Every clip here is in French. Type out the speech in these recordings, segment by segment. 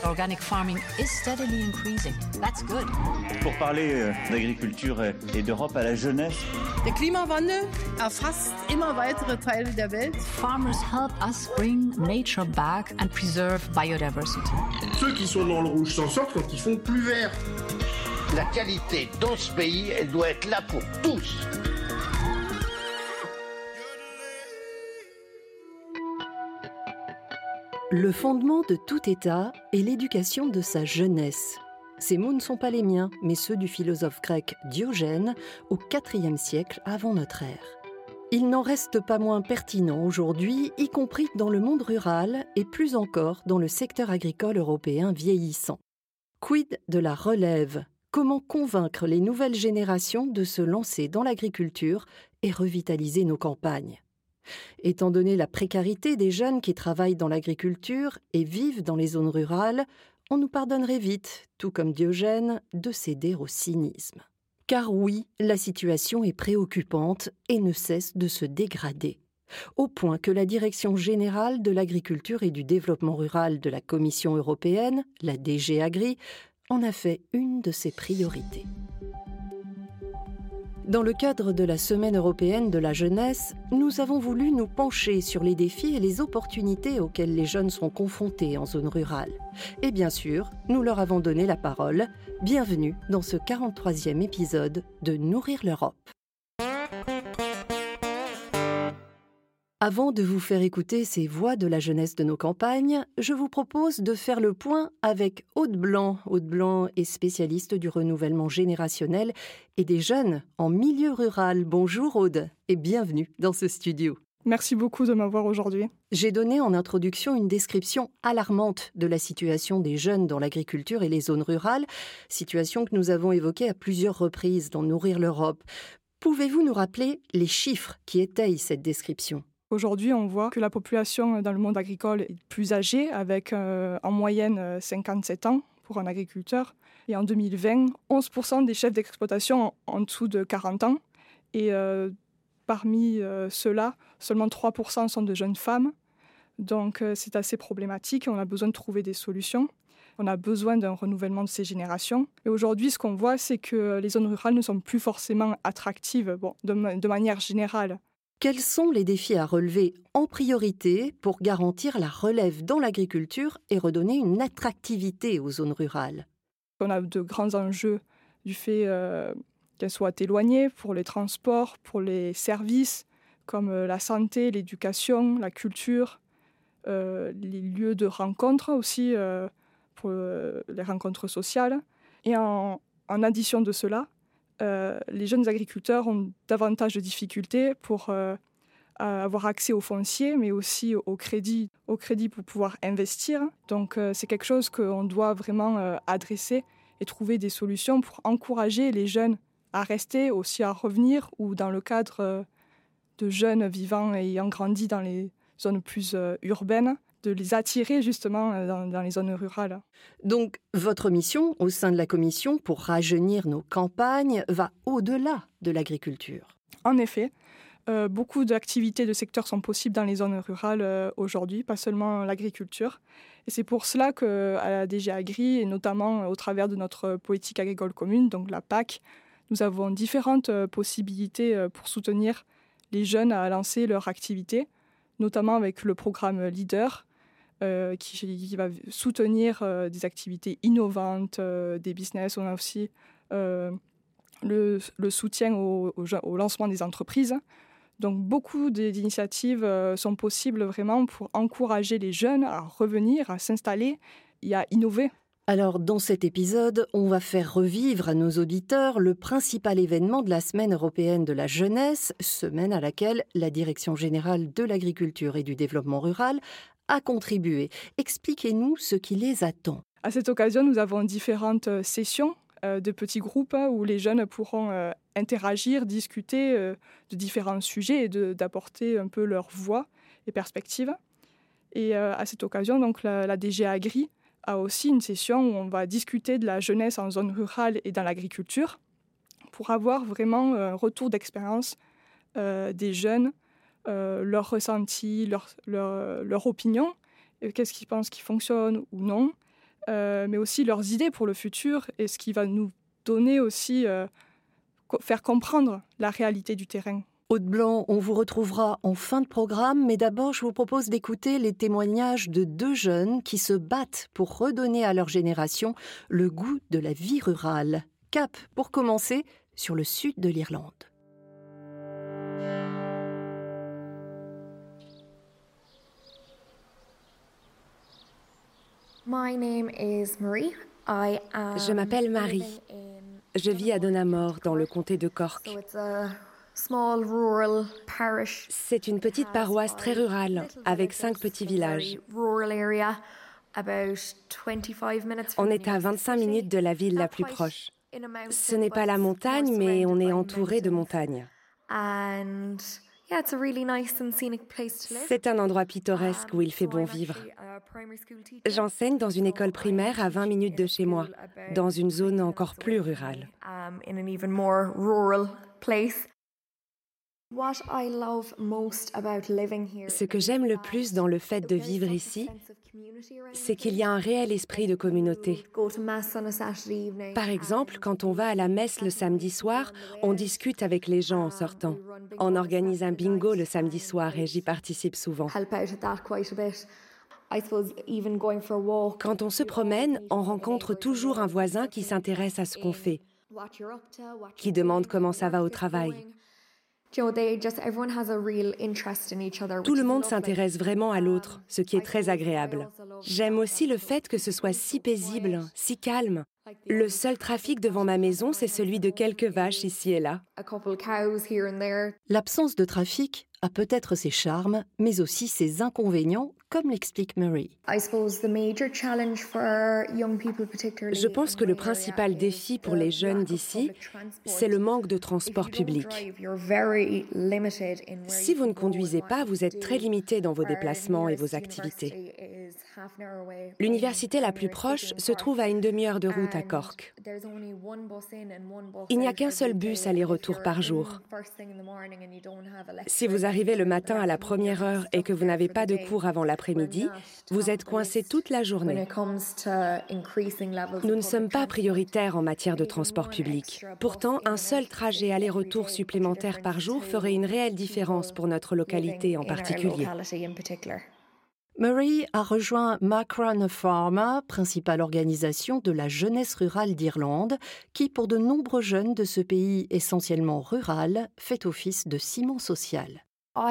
Organic farming is steadily increasing. That's good. Pour parler d'agriculture et d'Europe à la jeunesse. Der Klimawandel erfasst immer weitere Teile der Welt. Farmers help us bring nature back and preserve biodiversity. Ceux qui sont dans le rouge s'en sortent quand ils font plus vert. La qualité dans ce pays, elle doit être là pour tous. Le fondement de tout État est l'éducation de sa jeunesse. Ces mots ne sont pas les miens, mais ceux du philosophe grec Diogène au IVe siècle avant notre ère. Il n'en reste pas moins pertinent aujourd'hui, y compris dans le monde rural et plus encore dans le secteur agricole européen vieillissant. Quid de la relève ? Comment convaincre les nouvelles générations de se lancer dans l'agriculture et revitaliser nos campagnes ? Étant donné la précarité des jeunes qui travaillent dans l'agriculture et vivent dans les zones rurales, on nous pardonnerait vite, tout comme Diogène, de céder au cynisme. Car oui, la situation est préoccupante et ne cesse de se dégrader. Au point que la Direction générale de l'agriculture et du développement rural de la Commission européenne, la DG Agri, en a fait une de ses priorités. Dans le cadre de la Semaine européenne de la jeunesse, nous avons voulu nous pencher sur les défis et les opportunités auxquels les jeunes sont confrontés en zone rurale. Et bien sûr, nous leur avons donné la parole. Bienvenue dans ce 43e épisode de Nourrir l'Europe. Avant de vous faire écouter ces voix de la jeunesse de nos campagnes, je vous propose de faire le point avec Aude Blanc. Aude Blanc est spécialiste du renouvellement générationnel et des jeunes en milieu rural. Bonjour Aude et bienvenue dans ce studio. Merci beaucoup de m'avoir aujourd'hui. J'ai donné en introduction une description alarmante de la situation des jeunes dans l'agriculture et les zones rurales, situation que nous avons évoquée à plusieurs reprises dans Nourrir l'Europe. Pouvez-vous nous rappeler les chiffres qui étayent cette description ? Aujourd'hui, on voit que la population dans le monde agricole est plus âgée, avec en moyenne 57 ans pour un agriculteur. Et en 2020, 11% des chefs d'exploitation en dessous de 40 ans. Et parmi ceux-là, seulement 3% sont de jeunes femmes. Donc c'est assez problématique. On a besoin de trouver des solutions. On a besoin d'un renouvellement de ces générations. Et aujourd'hui, ce qu'on voit, c'est que les zones rurales ne sont plus forcément attractives de manière générale. Quels sont les défis à relever en priorité pour garantir la relève dans l'agriculture et redonner une attractivité aux zones rurales ? On a de grands enjeux du fait qu'elles soient éloignées pour les transports, pour les services comme la santé, l'éducation, la culture, les lieux de rencontre aussi pour les rencontres sociales. Et en addition de cela, les jeunes agriculteurs ont davantage de difficultés pour avoir accès au foncier, mais aussi au crédit pour pouvoir investir. Donc c'est quelque chose qu'on doit vraiment adresser et trouver des solutions pour encourager les jeunes à rester, aussi à revenir, ou dans le cadre de jeunes vivant et ayant grandi dans les zones plus urbaines, de les attirer justement dans les zones rurales. Donc, votre mission au sein de la Commission pour rajeunir nos campagnes va au-delà de l'agriculture. En effet, beaucoup d'activités de secteur sont possibles dans les zones rurales aujourd'hui, pas seulement l'agriculture. Et c'est pour cela qu'à la DG Agri, et notamment au travers de notre politique agricole commune, donc la PAC, nous avons différentes possibilités pour soutenir les jeunes à lancer leur activité, notamment avec le programme Leader, qui va soutenir des activités innovantes, des business. On a aussi le soutien au lancement des entreprises. Donc beaucoup d'initiatives sont possibles vraiment pour encourager les jeunes à revenir, à s'installer et à innover. Alors, dans cet épisode, on va faire revivre à nos auditeurs le principal événement de la Semaine européenne de la jeunesse, semaine à laquelle la Direction générale de l'agriculture et du développement rural a contribué. Expliquez-nous ce qui les attend. À cette occasion, nous avons différentes sessions de petits groupes où les jeunes pourront interagir, discuter de différents sujets et d'apporter un peu leur voix et perspectives. Et à cette occasion, donc, la DG Agri a aussi une session où on va discuter de la jeunesse en zone rurale et dans l'agriculture pour avoir vraiment un retour d'expérience des jeunes, leurs ressentis, leur opinion, qu'est-ce qu'ils pensent qui fonctionne ou non, mais aussi leurs idées pour le futur et ce qui va nous donner aussi, faire comprendre la réalité du terrain. Aude Blanc, on vous retrouvera en fin de programme, mais d'abord je vous propose d'écouter les témoignages de 2 jeunes qui se battent pour redonner à leur génération le goût de la vie rurale. Cap, pour commencer, sur le sud de l'Irlande. Je m'appelle Marie. Je vis à Donamore, dans le comté de Cork. C'est une petite paroisse très rurale, avec 5 petits villages. On est à 25 minutes de la ville la plus proche. Ce n'est pas la montagne, mais on est entouré de montagnes. C'est un endroit pittoresque où il fait bon vivre. J'enseigne dans une école primaire à 20 minutes de chez moi, dans une zone encore plus rurale. Ce que j'aime le plus dans le fait de vivre ici, c'est qu'il y a un réel esprit de communauté. Par exemple, quand on va à la messe le samedi soir, on discute avec les gens en sortant. On organise un bingo le samedi soir et j'y participe souvent. Quand on se promène, on rencontre toujours un voisin qui s'intéresse à ce qu'on fait, qui demande comment ça va au travail. Tout le monde s'intéresse vraiment à l'autre, ce qui est très agréable. J'aime aussi le fait que ce soit si paisible, si calme. Le seul trafic devant ma maison, c'est celui de quelques vaches ici et là. L'absence de trafic a peut-être ses charmes, mais aussi ses inconvénients, comme l'explique Murray. Je pense que le principal défi pour les jeunes d'ici, c'est le manque de transport public. Si vous ne conduisez pas, vous êtes très limité dans vos déplacements et vos activités. L'université la plus proche se trouve à une demi-heure de route à Cork. Il n'y a qu'un seul bus aller-retour par jour. Si vous arrivez le matin à la première heure et que vous n'avez pas de cours avant l'après-midi, vous êtes coincé toute la journée. Nous ne sommes pas prioritaires en matière de transport public. Pourtant, un seul trajet aller-retour supplémentaire par jour ferait une réelle différence pour notre localité en particulier. Murray a rejoint Macra Pharma, principale organisation de la jeunesse rurale d'Irlande, qui, pour de nombreux jeunes de ce pays essentiellement rural, fait office de ciment social.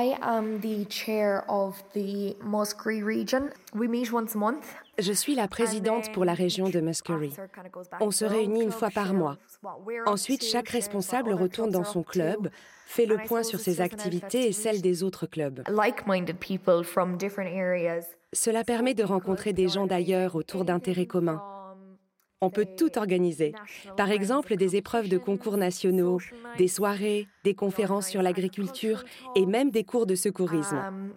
Je suis la présidente pour la région de Muskerry. On se réunit une fois par mois. Ensuite, chaque responsable retourne dans son club, fait le point sur ses activités et celles des autres clubs. Cela permet de rencontrer des gens d'ailleurs autour d'intérêts communs. On peut tout organiser. Par exemple, des épreuves de concours nationaux, des soirées, des conférences sur l'agriculture et même des cours de secourisme.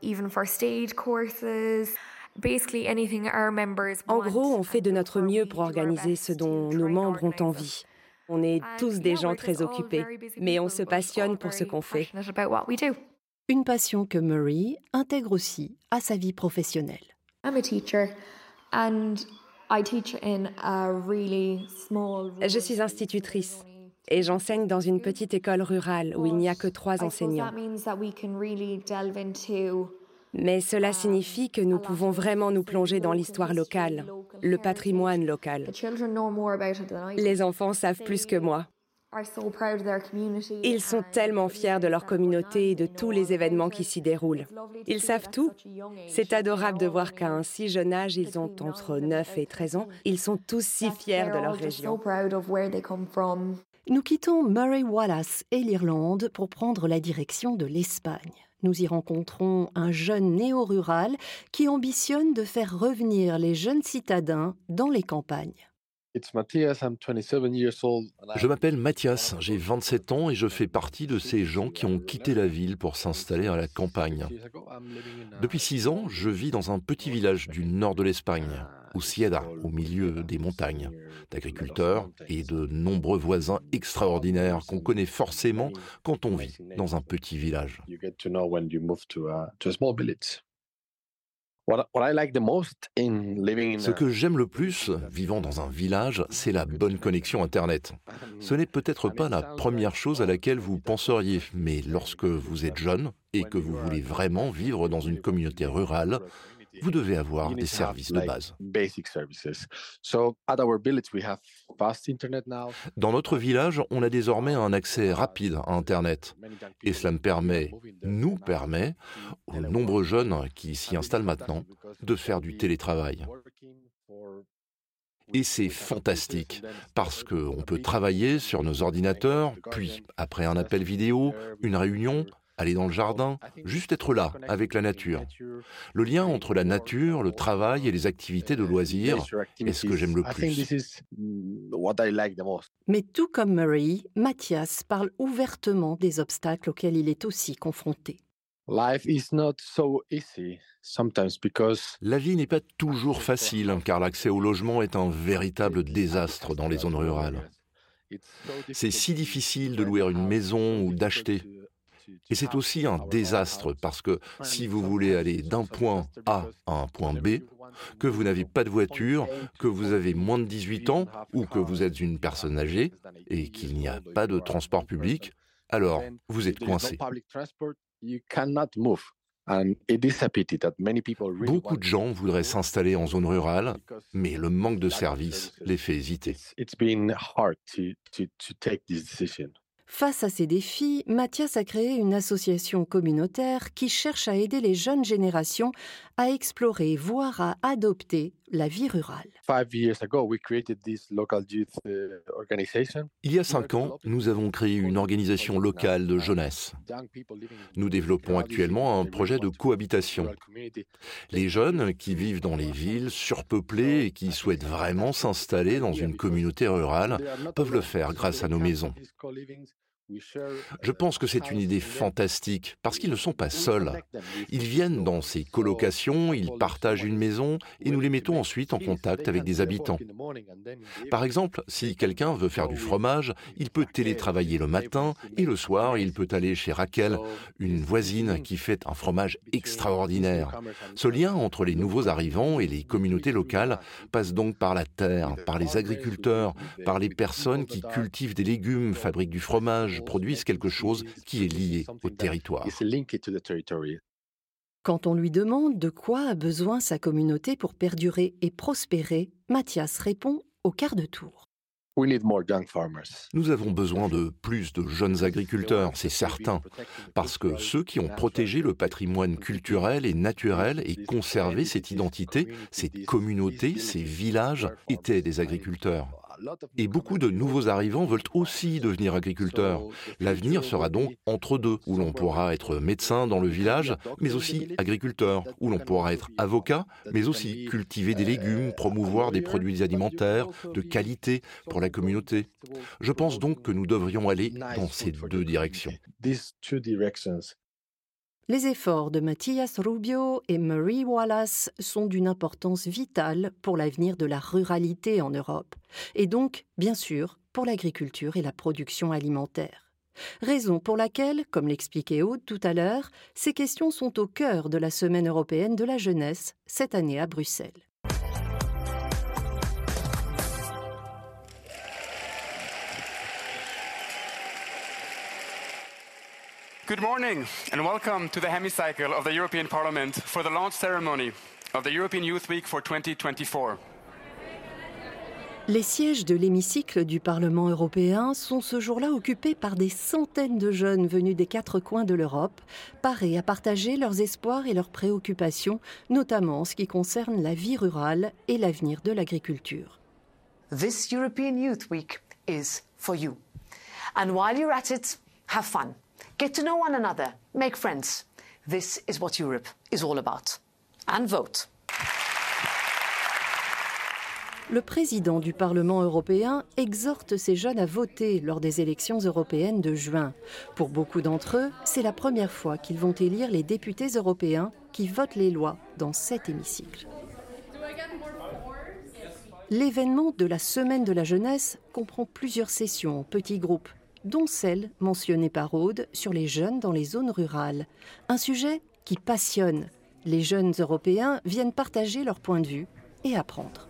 En gros, on fait de notre mieux pour organiser ce dont nos membres ont envie. On est tous des gens très occupés, mais on se passionne pour ce qu'on fait. Une passion que Murray intègre aussi à sa vie professionnelle. Je suis institutrice et j'enseigne dans une petite école rurale où il n'y a que 3 enseignants. Mais cela signifie que nous pouvons vraiment nous plonger dans l'histoire locale, le patrimoine local. Les enfants savent plus que moi. Ils sont tellement fiers de leur communauté et de tous les événements qui s'y déroulent. Ils savent tout. C'est adorable de voir qu'à un si jeune âge, ils ont entre 9 et 13 ans. Ils sont tous si fiers de leur région. Nous quittons Murray Wallace et l'Irlande pour prendre la direction de l'Espagne. Nous y rencontrons un jeune néo-rural qui ambitionne de faire revenir les jeunes citadins dans les campagnes. Je m'appelle Mathias, j'ai 27 ans et je fais partie de ces gens qui ont quitté la ville pour s'installer à la campagne. Depuis 6 ans, je vis dans un petit village du nord de l'Espagne, Usieda, au milieu des montagnes, d'agriculteurs et de nombreux voisins extraordinaires qu'on connaît forcément quand on vit dans un petit village. Ce que j'aime le plus, vivant dans un village, c'est la bonne connexion Internet. Ce n'est peut-être pas la première chose à laquelle vous penseriez, mais lorsque vous êtes jeune et que vous voulez vraiment vivre dans une communauté rurale, vous devez avoir des services de base. Dans notre village, on a désormais un accès rapide à Internet. Et cela nous permet, aux nombreux jeunes qui s'y installent maintenant, de faire du télétravail. Et c'est fantastique, parce qu'on peut travailler sur nos ordinateurs, puis, après un appel vidéo, une réunion, aller dans le jardin, juste être là, avec la nature. Le lien entre la nature, le travail et les activités de loisirs est ce que j'aime le plus. Mais tout comme Murray, Mathias parle ouvertement des obstacles auxquels il est aussi confronté. La vie n'est pas toujours facile, car l'accès au logement est un véritable désastre dans les zones rurales. C'est si difficile de louer une maison ou d'acheter. Et c'est aussi un désastre parce que si vous voulez aller d'un point A à un point B, que vous n'avez pas de voiture, que vous avez moins de 18 ans ou que vous êtes une personne âgée et qu'il n'y a pas de transport public, alors vous êtes coincé. Beaucoup de gens voudraient s'installer en zone rurale, mais le manque de services les fait hésiter. Face à ces défis, Mathias a créé une association communautaire qui cherche à aider les jeunes générations à explorer, voire à adopter la vie rurale. Il y a 5 ans, nous avons créé une organisation locale de jeunesse. Nous développons actuellement un projet de cohabitation. Les jeunes qui vivent dans les villes surpeuplées et qui souhaitent vraiment s'installer dans une communauté rurale peuvent le faire grâce à nos maisons. Je pense que c'est une idée fantastique parce qu'ils ne sont pas seuls. Ils viennent dans ces colocations, ils partagent une maison et nous les mettons ensuite en contact avec des habitants. Par exemple, si quelqu'un veut faire du fromage, il peut télétravailler le matin et le soir, il peut aller chez Raquel, une voisine qui fait un fromage extraordinaire. Ce lien entre les nouveaux arrivants et les communautés locales passe donc par la terre, par les agriculteurs, par les personnes qui cultivent des légumes, fabriquent du fromage, produisent quelque chose qui est lié au territoire. Quand on lui demande de quoi a besoin sa communauté pour perdurer et prospérer, Mathias répond au quart de tour. Nous avons besoin de plus de jeunes agriculteurs, c'est certain, parce que ceux qui ont protégé le patrimoine culturel et naturel et conservé cette identité, cette communauté, ces villages, étaient des agriculteurs. Et beaucoup de nouveaux arrivants veulent aussi devenir agriculteurs. L'avenir sera donc entre deux, où l'on pourra être médecin dans le village, mais aussi agriculteur, où l'on pourra être avocat, mais aussi cultiver des légumes, promouvoir des produits alimentaires de qualité pour la communauté. Je pense donc que nous devrions aller dans ces deux directions. Les efforts de Matías Rubio et Murray Wallace sont d'une importance vitale pour l'avenir de la ruralité en Europe, et donc, bien sûr, pour l'agriculture et la production alimentaire. Raison pour laquelle, comme l'expliquait Aude tout à l'heure, ces questions sont au cœur de la Semaine européenne de la jeunesse, cette année à Bruxelles. Good morning and welcome to the hemicycle of the European Parliament for the launch ceremony of the European Youth Week for 2024. Les sièges de l'hémicycle du Parlement européen sont ce jour-là occupés par des centaines de jeunes venus des 4 coins de l'Europe, parés à partager leurs espoirs et leurs préoccupations, notamment en ce qui concerne la vie rurale et l'avenir de l'agriculture. This European Youth Week is for you. And while you're at it, have fun. Get to know one another, make friends. This is what Europe is all about. And vote. Le président du Parlement européen exhorte ces jeunes à voter lors des élections européennes de juin. Pour beaucoup d'entre eux, c'est la première fois qu'ils vont élire les députés européens qui votent les lois dans cet hémicycle. L'événement de la Semaine de la jeunesse comprend plusieurs sessions en petits groupes, dont celle mentionnée par Aude sur les jeunes dans les zones rurales. Un sujet qui passionne, les jeunes Européens viennent partager leur point de vue et apprendre.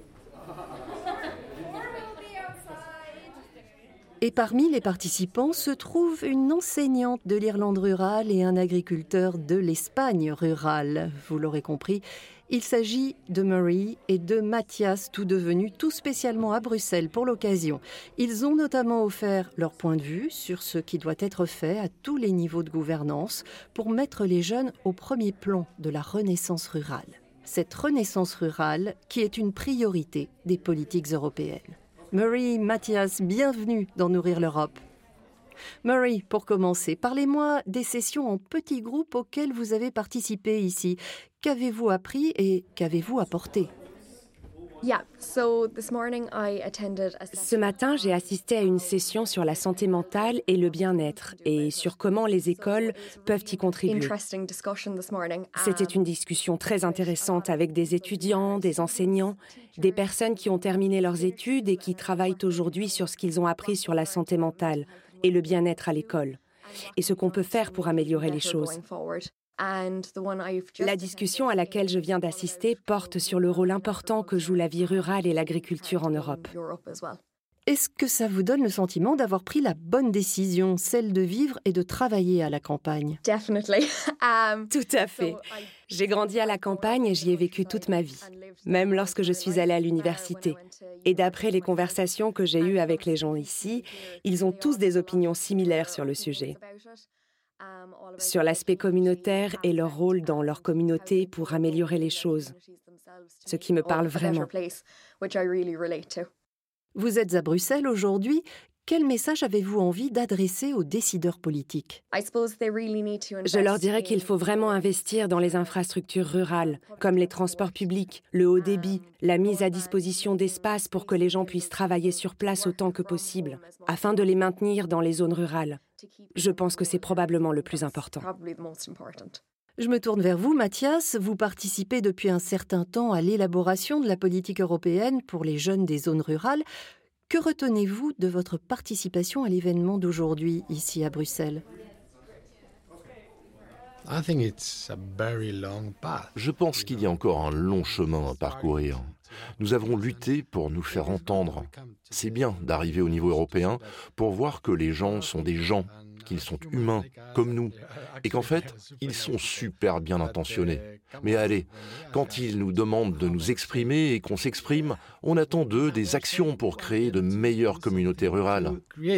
Et parmi les participants se trouve une enseignante de l'Irlande rurale et un agriculteur de l'Espagne rurale. Vous l'aurez compris, il s'agit de Murray et de Mathias, tous devenus tout spécialement à Bruxelles pour l'occasion. Ils ont notamment offert leur point de vue sur ce qui doit être fait à tous les niveaux de gouvernance pour mettre les jeunes au premier plan de la renaissance rurale. Cette renaissance rurale qui est une priorité des politiques européennes. Murray, Mathias, bienvenue dans Nourrir l'Europe. Murray, pour commencer, parlez-moi des sessions en petits groupes auxquelles vous avez participé ici. Qu'avez-vous appris et qu'avez-vous apporté ? Ce matin, j'ai assisté à une session sur la santé mentale et le bien-être et sur comment les écoles peuvent y contribuer. C'était une discussion très intéressante avec des étudiants, des enseignants, des personnes qui ont terminé leurs études et qui travaillent aujourd'hui sur ce qu'ils ont appris sur la santé mentale et le bien-être à l'école et ce qu'on peut faire pour améliorer les choses. La discussion à laquelle je viens d'assister porte sur le rôle important que joue la vie rurale et l'agriculture en Europe. Est-ce que ça vous donne le sentiment d'avoir pris la bonne décision, celle de vivre et de travailler à la campagne ? Tout à fait. J'ai grandi à la campagne et j'y ai vécu toute ma vie, même lorsque je suis allée à l'université. Et d'après les conversations que j'ai eues avec les gens ici, ils ont tous des opinions similaires sur le sujet. Sur l'aspect communautaire et leur rôle dans leur communauté pour améliorer les choses, ce qui me parle vraiment. Vous êtes à Bruxelles aujourd'hui. Quel message avez-vous envie d'adresser aux décideurs politiques ? Je leur dirais qu'il faut vraiment investir dans les infrastructures rurales, comme les transports publics, le haut débit, la mise à disposition d'espaces pour que les gens puissent travailler sur place autant que possible, afin de les maintenir dans les zones rurales. Je pense que c'est probablement le plus important. Je me tourne vers vous, Mathias. Vous participez depuis un certain temps à l'élaboration de la politique européenne pour les jeunes des zones rurales. Que retenez-vous de votre participation à l'événement d'aujourd'hui, ici à Bruxelles ? Je pense qu'il y a encore un long chemin à parcourir. Nous avons lutté pour nous faire entendre. C'est bien d'arriver au niveau européen pour voir que les gens sont des gens, qu'ils sont humains, comme nous, et qu'en fait, ils sont super bien intentionnés. Mais allez, quand ils nous demandent de nous exprimer et qu'on s'exprime, on attend d'eux des actions pour créer de meilleures communautés rurales.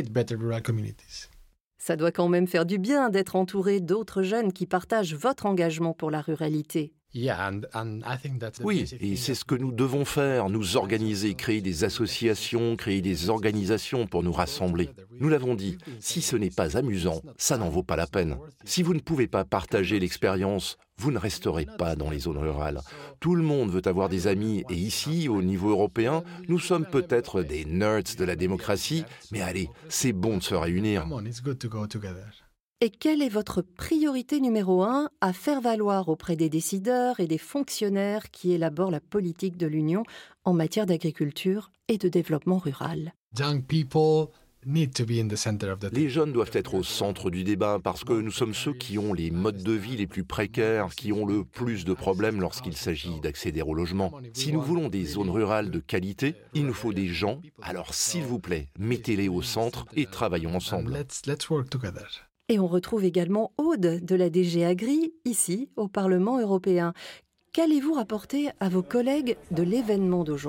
Ça doit quand même faire du bien d'être entouré d'autres jeunes qui partagent votre engagement pour la ruralité. Oui, et c'est ce que nous devons faire, nous organiser, créer des associations, créer des organisations pour nous rassembler. Nous l'avons dit, si ce n'est pas amusant, ça n'en vaut pas la peine. Si vous ne pouvez pas partager l'expérience, vous ne resterez pas dans les zones rurales. Tout le monde veut avoir des amis, et ici, au niveau européen, nous sommes peut-être des nerds de la démocratie, mais allez, c'est bon de se réunir. Et quelle est votre priorité numéro 1 à faire valoir auprès des décideurs et des fonctionnaires qui élaborent la politique de l'Union en matière d'agriculture et de développement rural ? Les jeunes doivent être au centre du débat parce que nous sommes ceux qui ont les modes de vie les plus précaires, qui ont le plus de problèmes lorsqu'il s'agit d'accéder au logement. Si nous voulons des zones rurales de qualité, il nous faut des gens. Alors s'il vous plaît, mettez-les au centre et travaillons ensemble. Et on retrouve également Aude de la DG Agri, ici, au Parlement européen. Qu'allez-vous rapporter à vos collègues de l'événement d'aujourd'hui ?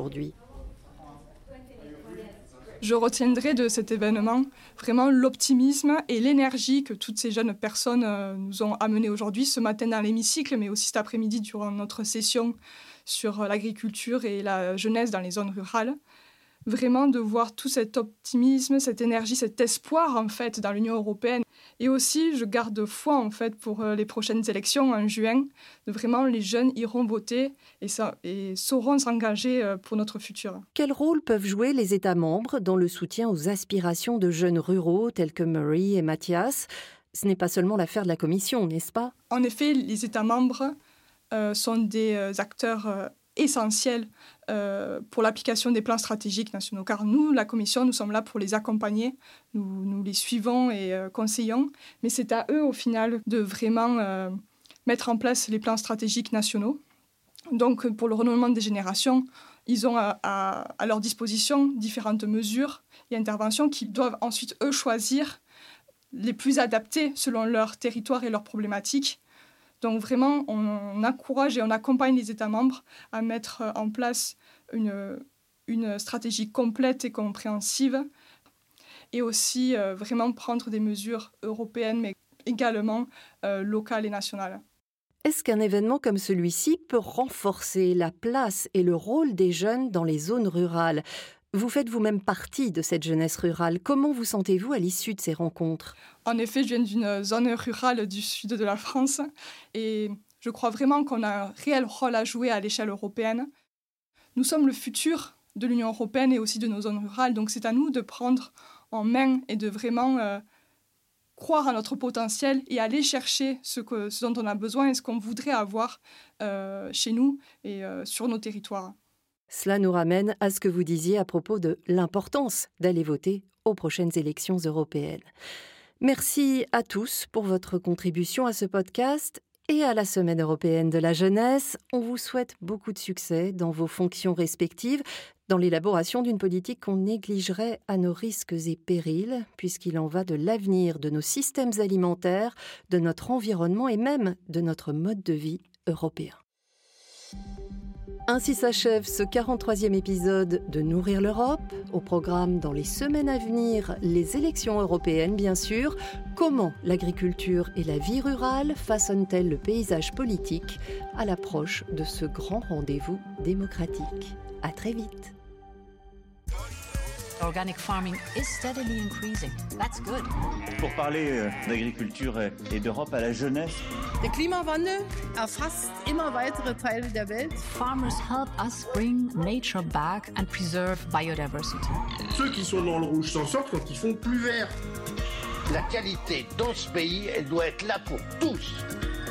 Je retiendrai de cet événement vraiment l'optimisme et l'énergie que toutes ces jeunes personnes nous ont amenés aujourd'hui, ce matin dans l'hémicycle, mais aussi cet après-midi durant notre session sur l'agriculture et la jeunesse dans les zones rurales. Vraiment de voir tout cet optimisme, cette énergie, cet espoir en fait dans l'Union européenne. Et aussi, je garde foi en fait pour les prochaines élections en juin. Vraiment, les jeunes iront voter et sauront s'engager pour notre futur. Quel rôle peuvent jouer les États membres dans le soutien aux aspirations de jeunes ruraux tels que Murray et Mathias ? Ce n'est pas seulement l'affaire de la Commission, n'est-ce pas ? En effet, les États membres sont des acteurs essentiels pour l'application des plans stratégiques nationaux. Car nous, la Commission, nous sommes là pour les accompagner, nous les suivons et conseillons, mais c'est à eux, au final, de vraiment mettre en place les plans stratégiques nationaux. Donc, pour le renouvellement des générations, ils ont à leur disposition différentes mesures et interventions qu'ils doivent ensuite, eux, choisir les plus adaptées selon leur territoire et leurs problématiques. Donc, vraiment, on encourage et on accompagne les États membres à mettre en place une stratégie complète et compréhensive et aussi vraiment prendre des mesures européennes, mais également locales et nationales. Est-ce qu'un événement comme celui-ci peut renforcer la place et le rôle des jeunes dans les zones rurales ? Vous faites vous-même partie de cette jeunesse rurale. Comment vous sentez-vous à l'issue de ces rencontres ? En effet, je viens d'une zone rurale du sud de la France et je crois vraiment qu'on a un réel rôle à jouer à l'échelle européenne. Nous sommes le futur de l'Union européenne et aussi de nos zones rurales, donc c'est à nous de prendre en main et de vraiment croire à notre potentiel et aller chercher ce dont on a besoin et ce qu'on voudrait avoir chez nous et sur nos territoires. Cela nous ramène à ce que vous disiez à propos de l'importance d'aller voter aux prochaines élections européennes. Merci à tous pour votre contribution à ce podcast et à la Semaine européenne de la jeunesse. On vous souhaite beaucoup de succès dans vos fonctions respectives, dans l'élaboration d'une politique qu'on négligerait à nos risques et périls, puisqu'il en va de l'avenir de nos systèmes alimentaires, de notre environnement et même de notre mode de vie européen. Ainsi s'achève ce 43e épisode de Nourrir l'Europe. Au programme dans les semaines à venir, les élections européennes bien sûr. Comment l'agriculture et la vie rurale façonnent-elles le paysage politique à l'approche de ce grand rendez-vous démocratique ? À très vite. Organic farming is steadily increasing. That's good. Pour parler d'agriculture et d'Europe à la jeunesse. Der Klimawandel erfasst immer weitere Teile der Welt. Farmers help us bring nature back and preserve biodiversity. Ceux qui sont dans le rouge s'en sortent quand ils font plus vert. La qualité dans ce pays, elle doit être là pour tous.